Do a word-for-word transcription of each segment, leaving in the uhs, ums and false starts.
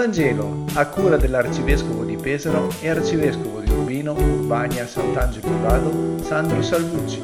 Vangelo a cura dell'Arcivescovo di Pesaro e Arcivescovo di Urbino, Urbania, Sant'Angelo Lado, Sandro Salvucci.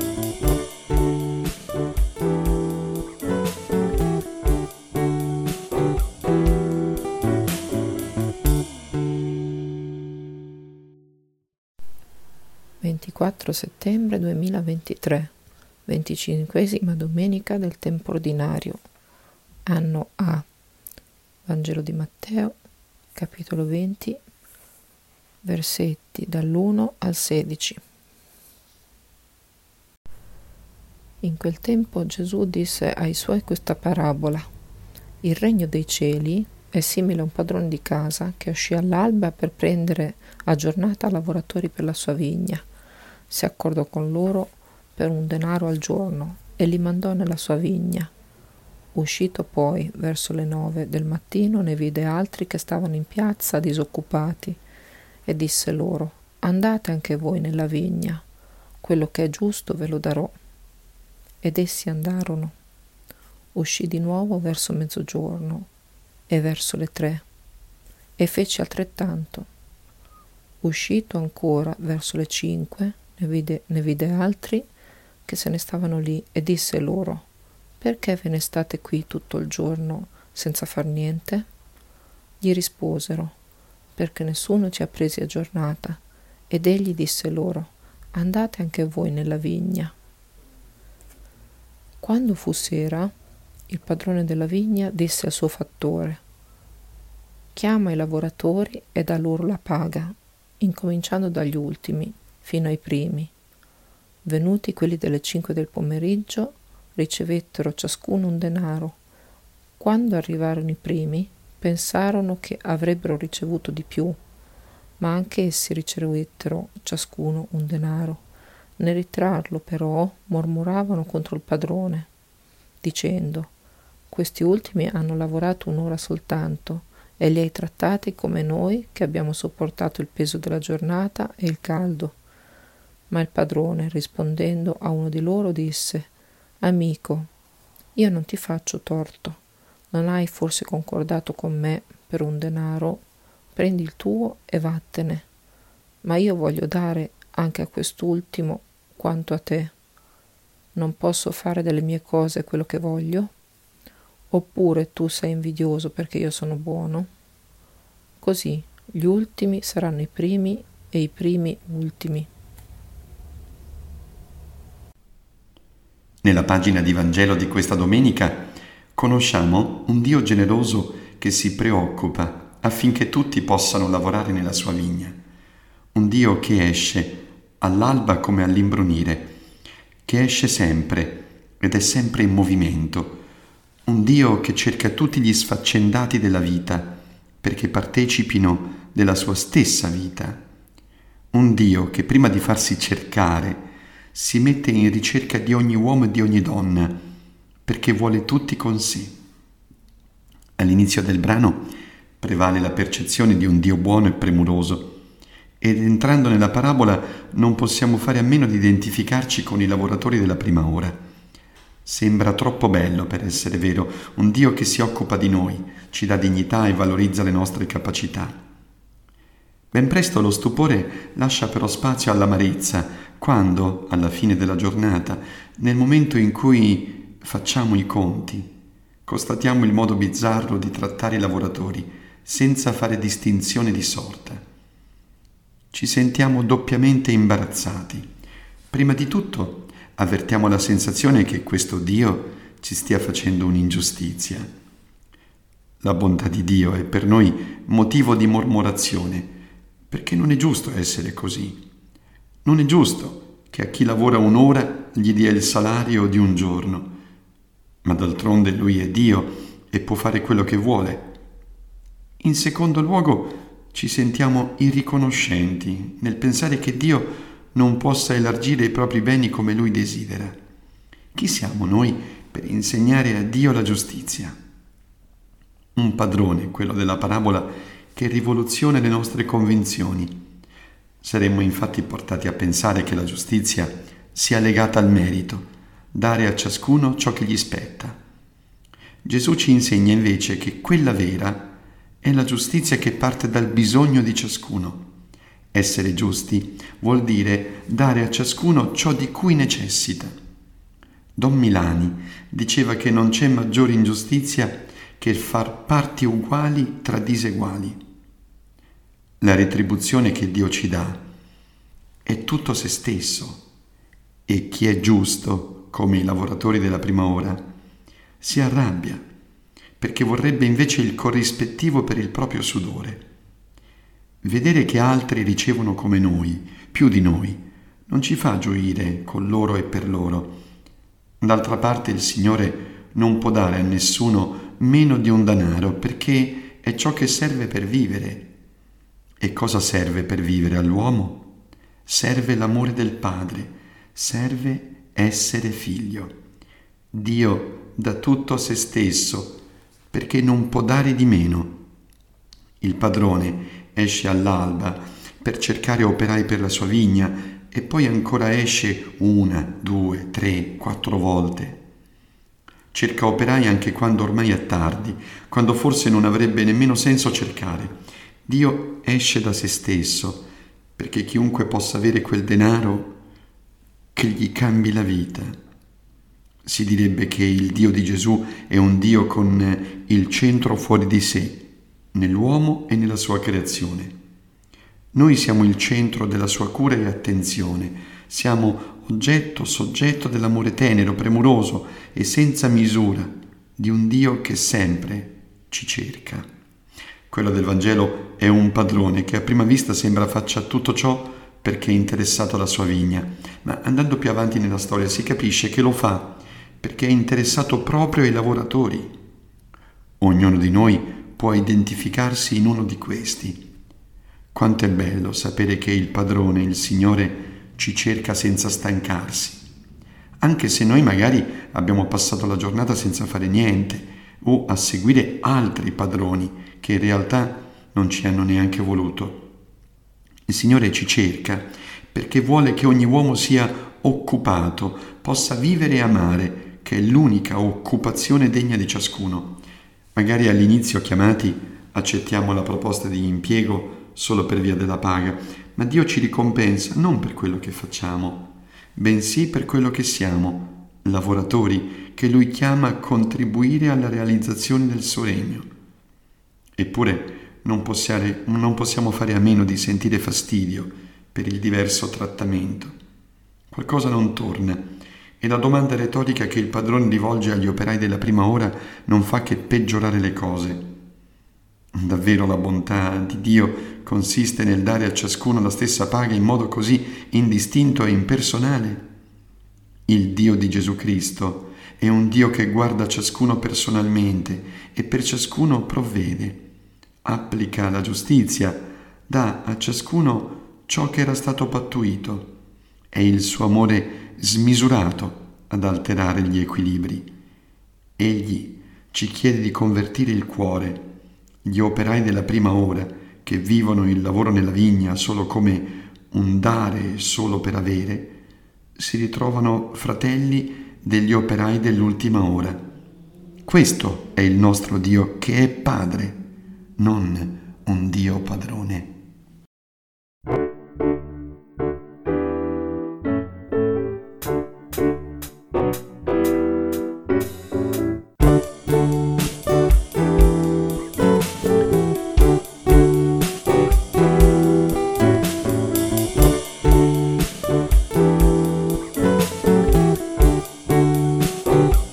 ventiquattro settembre duemilaventitré, venticinquesima domenica del tempo ordinario, anno A. Vangelo di Matteo, capitolo venti, versetti dall'uno al sedici. In quel tempo Gesù disse ai suoi questa parabola: il regno dei cieli è simile a un padrone di casa che uscì all'alba per prendere a giornata lavoratori per la sua vigna. Si accordò con loro per un denaro al giorno e li mandò nella sua vigna. Uscito poi verso le nove del mattino ne vide altri che stavano in piazza disoccupati e disse loro: andate anche voi nella vigna, quello che è giusto ve lo darò. Ed essi andarono. Uscì di nuovo verso mezzogiorno e verso le tre e fece altrettanto. Uscito ancora verso le cinque ne vide, ne vide altri che se ne stavano lì e disse loro: perché ve ne state qui tutto il giorno senza far niente? Gli risposero: perché nessuno ci ha presi a giornata. Ed egli disse loro: andate anche voi nella vigna. Quando fu sera, il padrone della vigna disse al suo fattore: chiama i lavoratori e dà loro la paga, incominciando dagli ultimi fino ai primi. Venuti quelli delle cinque del pomeriggio, ricevettero ciascuno un denaro. Quando arrivarono i primi, pensarono che avrebbero ricevuto di più, ma anche essi ricevettero ciascuno un denaro. Nel ritrarlo però mormoravano contro il padrone, dicendo: questi ultimi hanno lavorato un'ora soltanto e li hai trattati come noi che abbiamo sopportato il peso della giornata e il caldo. Ma il padrone, rispondendo a uno di loro, disse: amico, io non ti faccio torto. Non hai forse concordato con me per un denaro? Prendi il tuo e vattene. Ma io voglio dare anche a quest'ultimo quanto a te. Non posso fare delle mie cose quello che voglio? Oppure tu sei invidioso perché io sono buono? Così gli ultimi saranno i primi e i primi ultimi. Nella pagina di Vangelo di questa domenica conosciamo un Dio generoso che si preoccupa affinché tutti possano lavorare nella sua vigna. Un Dio che esce all'alba come all'imbrunire, che esce sempre ed è sempre in movimento. Un Dio che cerca tutti gli sfaccendati della vita perché partecipino della sua stessa vita. Un Dio che prima di farsi cercare si mette in ricerca di ogni uomo e di ogni donna, perché vuole tutti con sé. All'inizio del brano prevale la percezione di un Dio buono e premuroso, ed entrando nella parabola non possiamo fare a meno di identificarci con i lavoratori della prima ora. Sembra troppo bello per essere vero, un Dio che si occupa di noi, ci dà dignità e valorizza le nostre capacità. Ben presto lo stupore lascia però spazio all'amarezza, quando, alla fine della giornata, nel momento in cui facciamo i conti, constatiamo il modo bizzarro di trattare i lavoratori senza fare distinzione di sorta. Ci sentiamo doppiamente imbarazzati. Prima di tutto, avvertiamo la sensazione che questo Dio ci stia facendo un'ingiustizia. La bontà di Dio è per noi motivo di mormorazione, perché non è giusto essere così. Non è giusto che a chi lavora un'ora gli dia il salario di un giorno, ma d'altronde Lui è Dio e può fare quello che vuole. In secondo luogo, ci sentiamo irriconoscenti nel pensare che Dio non possa elargire i propri beni come Lui desidera. Chi siamo noi per insegnare a Dio la giustizia? Un padrone, quello della parabola, che rivoluziona le nostre convinzioni. Saremmo infatti portati a pensare che la giustizia sia legata al merito, dare a ciascuno ciò che gli spetta. Gesù ci insegna invece che quella vera è la giustizia che parte dal bisogno di ciascuno. Essere giusti vuol dire dare a ciascuno ciò di cui necessita. Don Milani diceva che non c'è maggiore ingiustizia che far parti uguali tra diseguali. La retribuzione che Dio ci dà è tutto se stesso e chi è giusto, come i lavoratori della prima ora, si arrabbia perché vorrebbe invece il corrispettivo per il proprio sudore. Vedere che altri ricevono come noi, più di noi, non ci fa gioire con loro e per loro. D'altra parte il Signore non può dare a nessuno meno di un denaro perché è ciò che serve per vivere. E cosa serve per vivere all'uomo? Serve l'amore del Padre, serve essere figlio. Dio dà tutto a se stesso perché non può dare di meno. Il padrone esce all'alba per cercare operai per la sua vigna e poi ancora esce una, due, tre, quattro volte. Cerca operai anche quando ormai è tardi, quando forse non avrebbe nemmeno senso cercare. Dio esce da se stesso perché chiunque possa avere quel denaro che gli cambi la vita. Si direbbe che il Dio di Gesù è un Dio con il centro fuori di sé, nell'uomo e nella sua creazione. Noi siamo il centro della sua cura e attenzione, siamo oggetto, soggetto dell'amore tenero, premuroso e senza misura di un Dio che sempre ci cerca. Quello del Vangelo è un padrone che a prima vista sembra faccia tutto ciò perché è interessato alla sua vigna, ma andando più avanti nella storia si capisce che lo fa perché è interessato proprio ai lavoratori. Ognuno di noi può identificarsi in uno di questi. Quanto è bello sapere che il padrone, il Signore, ci cerca senza stancarsi, anche se noi magari abbiamo passato la giornata senza fare niente o a seguire altri padroni che in realtà non ci hanno neanche voluto. Il Signore ci cerca perché vuole che ogni uomo sia occupato, possa vivere e amare, che è l'unica occupazione degna di ciascuno. Magari all'inizio chiamati accettiamo la proposta di impiego solo per via della paga, ma Dio ci ricompensa non per quello che facciamo, bensì per quello che siamo, lavoratori che Lui chiama a contribuire alla realizzazione del suo regno. Eppure non possiamo, non possiamo fare a meno di sentire fastidio per il diverso trattamento. Qualcosa non torna e la domanda retorica che il padrone rivolge agli operai della prima ora non fa che peggiorare le cose. Davvero la bontà di Dio consiste nel dare a ciascuno la stessa paga in modo così indistinto e impersonale? Il Dio di Gesù Cristo è un Dio che guarda ciascuno personalmente e per ciascuno provvede, applica la giustizia, dà a ciascuno ciò che era stato pattuito. È il suo amore smisurato ad alterare gli equilibri. Egli ci chiede di convertire il cuore. Gli operai della prima ora, che vivono il lavoro nella vigna solo come un dare solo per avere, si ritrovano fratelli degli operai dell'ultima ora. Questo è il nostro Dio che è Padre, non un Dio padrone. Oh